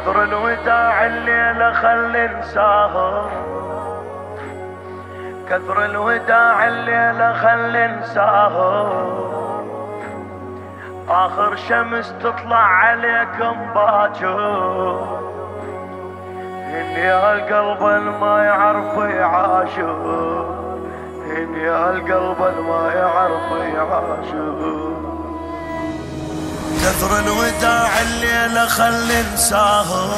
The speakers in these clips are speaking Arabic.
كثر الوداع الليلة خل نساهر، كثر الوداع الليلة خل نساهر، آخر شمس تطلع عليكم باجر، إني القلب الما يعرف يعاشر، إني القلب الما يعرف يعاشر. كثر الوداع الليلة خل نساهر،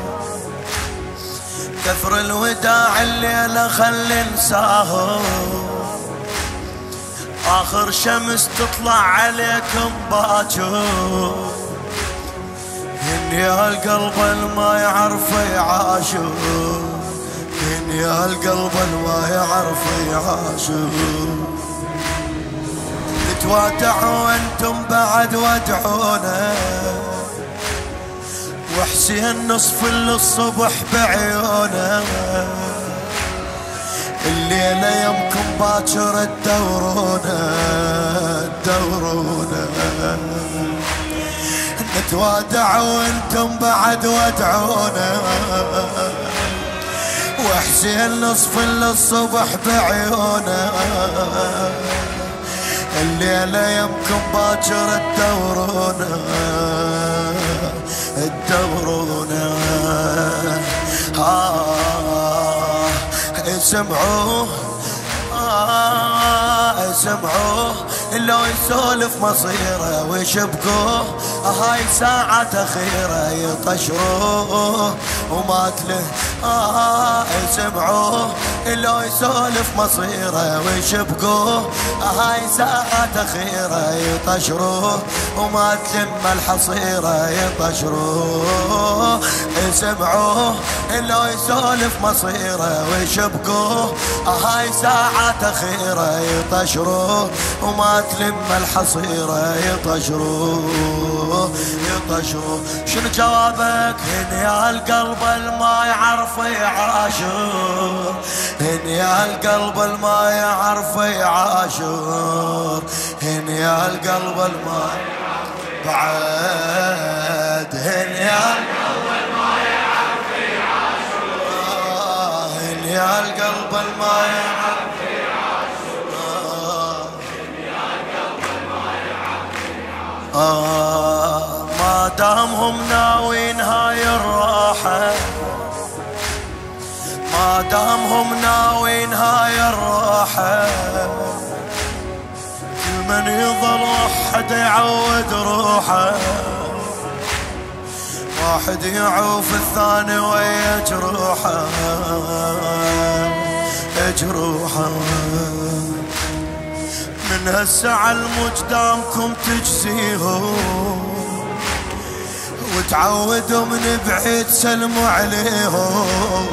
كثر الوداع الليلة خل نساهر، آخر شمس تطلع عليكم باجر، إني القلب الما يعرف يعاشر، إني القلب الما يعرف يعاشر. تودعوا انتم بعد ودعونا، وحسين نصف الصبح بعيونه، الليلة يمكن باكر تدورونا تدورونا. نتوادعوا انتم بعد ودعونا، وحسين نصف الصبح بعيونه، الليلة يمكن باكر تدورونا تدورونا. اسمعوه اسمعوه لو يسولف مصيره ويشبكوه، هاي ساعة أخيرة يطشروه ومات له. اسمعوه لو يسولف مصيره ويشبكوه، هاي ساعة أخيرة يطشروه ومات لما الحصيرة يطشروه. اسمعوه لو يسولف مصيره ويشبكوه، هاي ساعة أخيرة يطشروه ومات لما الحصيرة يطشروه يطشروه. شنو جوابك؟ هن يا القلب الما يعرف يعاشر، هن يا القلب الما يعرف يعاشر، هن يا القلب الما بعد، هن يا القلب الما يعرف يعاشر، هن يا القلب الما يعرف يعاشر، هن يا القلب الما يعرف يعاشر. ما دامهم ناويين هاي الراحة، ما دامهم ناويين هاي الراحة، كل من يظل وحد يعود روحه، واحد يعوف الثاني ويا جروحه جروحه. من هالساعة المجدامكم تجزيهم، وتعودوا من بعيد سلموا عليهم.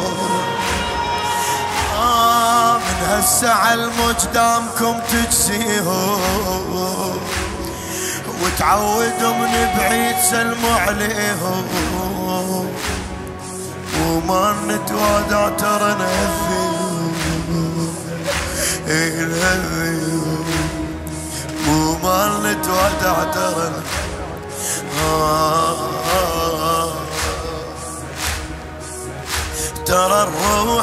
من هالساعة المجدامكم تجزيهم، وتعودوا من بعيد سلموا عليهم. وما نتوادع ترى نهذيهم نهذيهم، وما نتوادع ترى ترى الروح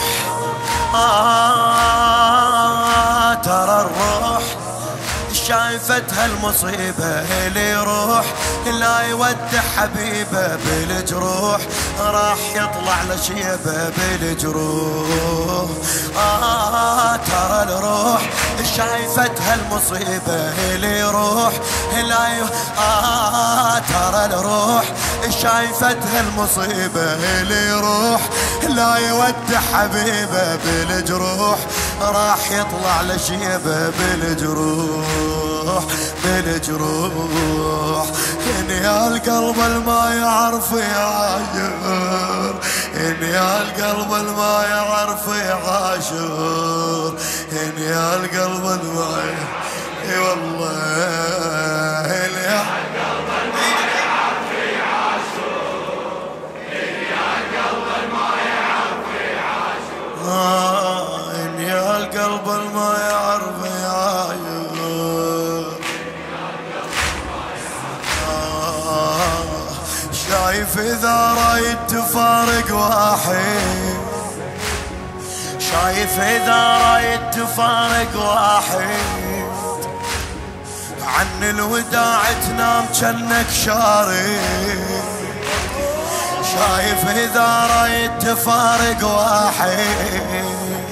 ترى الروح شايفتها المصيبة، اللي يروح لا يودع حبيبه بالجروح، راح يطلع لشيبه بالجروح. ترى الروح شايفتها المصيبة، اللي يروح لا ترى الروح شايفتها المصيبة، اللي يروح لا يودع حبيبه بالجروح، راح يطلع لشيبه بالجروح بالجروح. إن يا القلب الما يعرف يعاشر، إن يا القلب الما يعرف يعاشر، إن يا القلب الما اي والله إن يا القلب الما يعرف يعاشر، إن يا القلب الما يعرف يعاشر، إن يا القلب الما يعرف يعاشر. شايف إذا رايد تفارق واحد، شايف إذا رايد تفارق واحد، عن الوداع تنام جنك شارد. شايف إذا رايد تفارق واحد،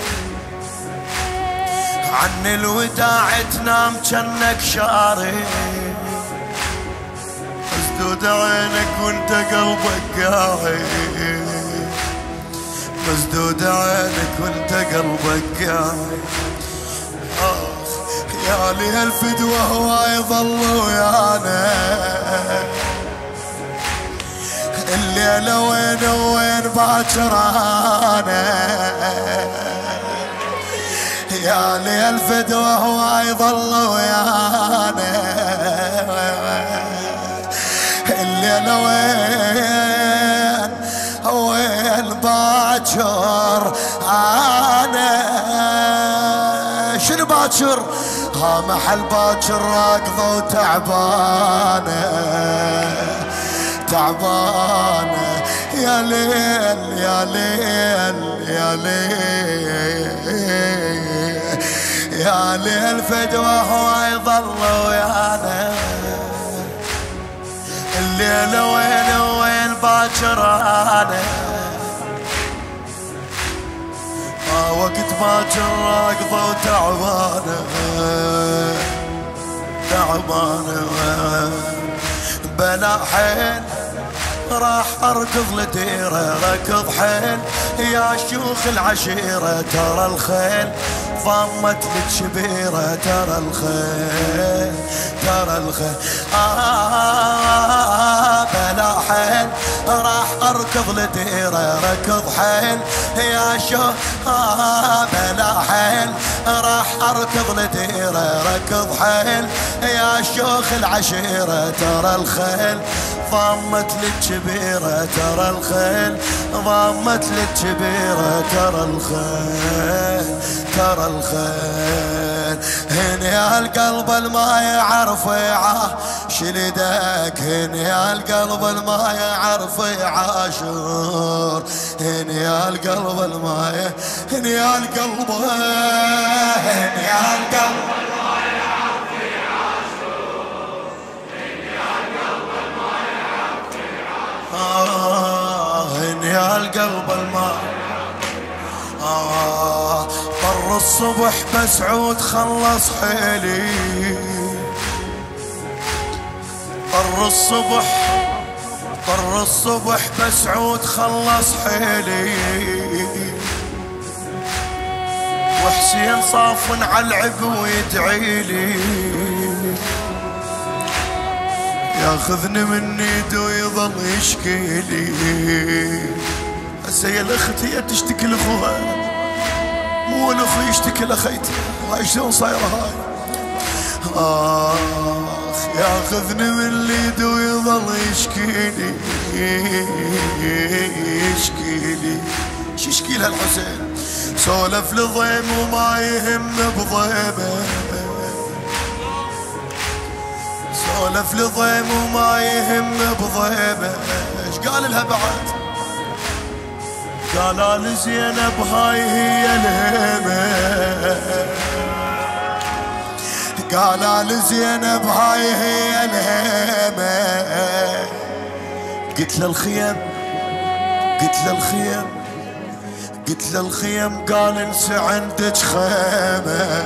عن الوداع تنام جنك شارد. مسدود عينك وانت قلبك قاعد، مسدود عينك وانت قلبك قاعد. يا لي الفدوة هواي ظل ويانا، الليلة وين وين باكر انا. يا لي الفدوة هواي ظل ويانا، الليلة وين باكر انا. شنو باكر؟ ها محل باكر راكضة وتعبانة، تعبانة. يا ليل يا ليل يا ليل يا ليل فدوة هو يظل ويانا، الليلة وين وين باكر انا. وقت باكر راكضة وتعبانة، تعبانة. بلا حيل راح اركض لديره، ركض حيل يا شيوخ العشيرة. ترى الخيل ضمت للشبيرة، ترى الخيل ترى الخيل. بلا حيل راح اركض لديره، ركض حيل يا شيوخ. بلا حيل راح اركض لديره، ركض حيل يا شيوخ العشيرة. ترى الخيل ضمت للكبيرة، ترى الخيل ضمت للكبيرة. ترى الخيل ترى الخيل. هن يا القلب الما يعرف يعاش لدك، هن يا القلب الما يعرف يعاشر. هن يا القلب الما هن يا القلب، هن يا القلب الما يعرف يعاشر. هن يا القلب الما يعرف يعاشر. هن يا القلب الما. طر الصبح بس عود خلص حيلي، طر الصبح طر الصبح بس عود خلص حيلي. وحسين صافن على العقب ويدعيلي، ياخذني من ايده ويظل يشكيلي. هسه يا الاخت هي تشتكي لاخوها، مو الاخو يشتكي لاخيته. هاي شلون صايره هاي؟ ياخذني من ايده ويظل يشكيلي، يشكيلي. شو يشكي لها الحسين؟ سولف لضيم وما يهم بضيمه، سولف لضيم وما يهم بضيمه. ايش قال لها بعد؟ قال لزينب هاي هي الهيمة، قال لزينب هاي هي الهيمة. قلت له الخيم، قلت له الخيم، قلت له الخيم. قال انسى عندك خيمة،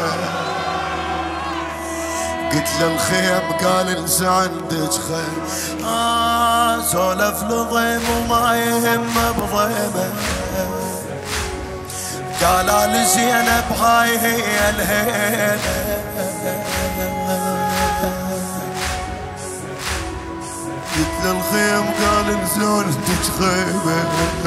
قلت له الخيم. قال انسى عندك خيمة. سولف لضيم وما يهم بضيمه. قال لزينب هاي هي الهيمة. قلت له الخيم. قال انسى عندك خيمة،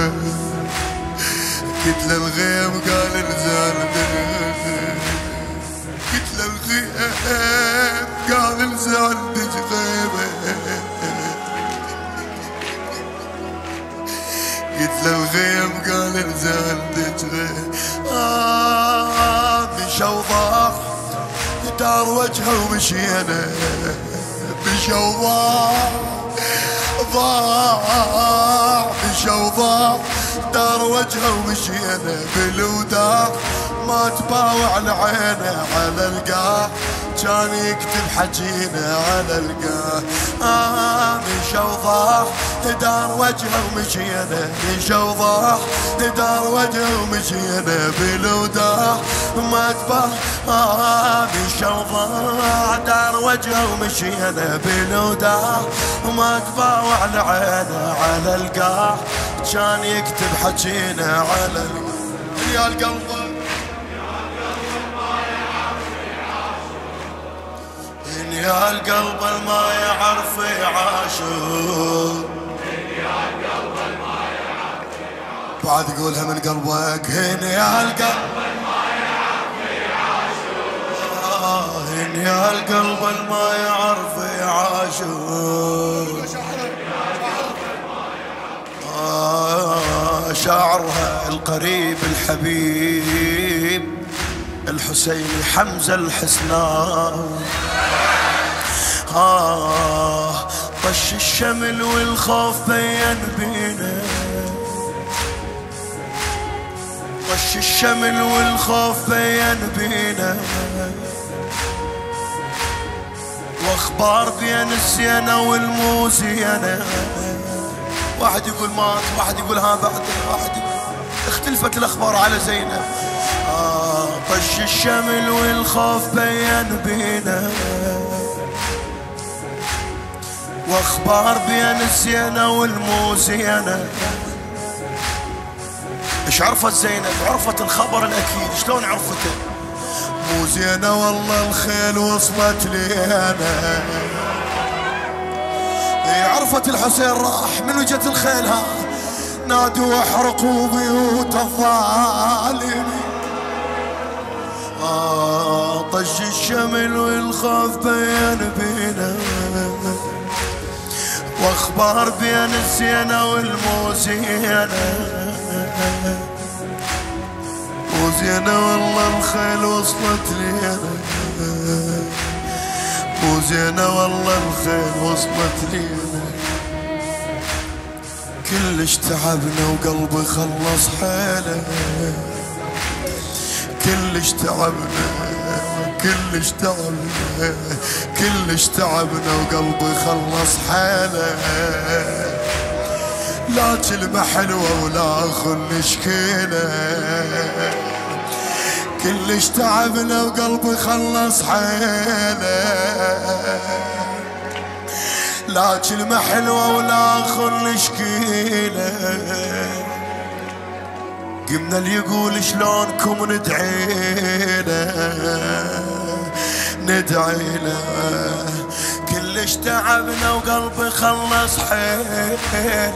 قلت له الخيم. قال انسى عندك خيمة، قلت له الخيم. قال انسى عندك خيمة، قلت له الغيم. قال انسى عندك غيم. مشى وضاع دار وجهه ومشينا، مشى وضاع وضاع مشى وضاع دار وجهه ومشينا بالوداع ما تباوع العينه على القاع كان يكتب حجينا على القاع مشى وضاع دار وجهه ومشينا مشى وضاع دار وجهه ومشينا بالوداع ما تباوع مشى وضاع دار وجهه ومشينا بالوداع وما تباوع العينه على القاع كان يكتب حجينا على القاع يا القلب يا القلب ما يعرف يعاشق يا القلب ما يعرف يعاشق بعد قولها من قلبك هن يا القلب ما يعرف يعاشق يا القلب ما يعرف يعاشق شاعرها القريب الحبيب الحسيني حمزة الحسناوي طش الشمل والخوف بين بينا طش الشمل والخوف بين بينا واخبار بين الزينة والموزينة واحد يقول مات واحد يقول ها بعد واحد يقول اختلفت الاخبار على زينب طش الشمل والخوف بين بينا واخبار بين الزينة والموزينة ايش عرفت زينب؟ عرفت الخبر الاكيد. شلون عرفته؟ مو زينة والله الخيل وصلت لي انا عرفت الحسين راح من وجهة الخيل ها نادوا احرقوا بيوت الظالمين طش الشمل والخوف بين بينا واخبار بين الزينة والموزينة موزينة والله الخيل وصلت لي انا موزينة والله الخيل وصلت لي انا كلش تعبنا وقلبي خلص حاله كلش تعبنا كلش تعبنا كلش تعبنا وقلبي خلص حاله لا كلمة حلوة ولا خل شكيلة كلش تعبنا وقلبي خلص حاله لا كلمة حلوة ولا خل شكيلة قمنا اللي يقول شلونكم ندعي له كلش تعبنا وقلبي خلص حيله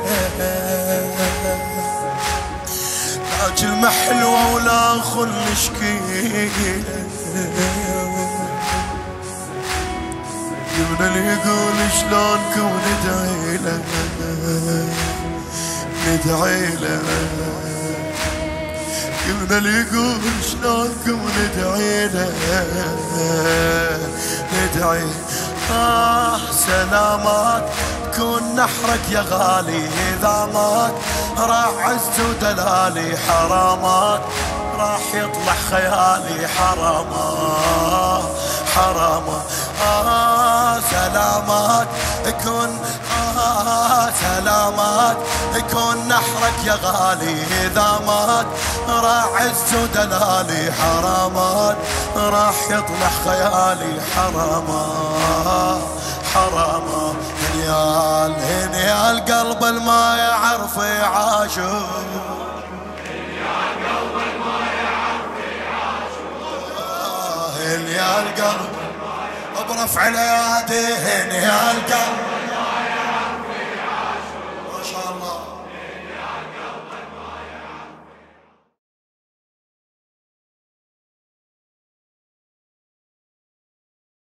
لا كلمة حلوة ولا خل شكيله قمنا اللي يقول شلونكم ندعي له قمنا اللي يقول شلونكم ندعي سلامات كون نحرك يا غالي اذا مات راح عز ودلالي حرامات راح يطلع خيالي حرامات سلامات كون سلامات كون نحرك يا غالي اذا مات راح عز ودلالي حرامات راح يطلع خيالي حرامات هنيال قلب الما يعرف يعاشق هنيال قلب برفع الايادي هنيال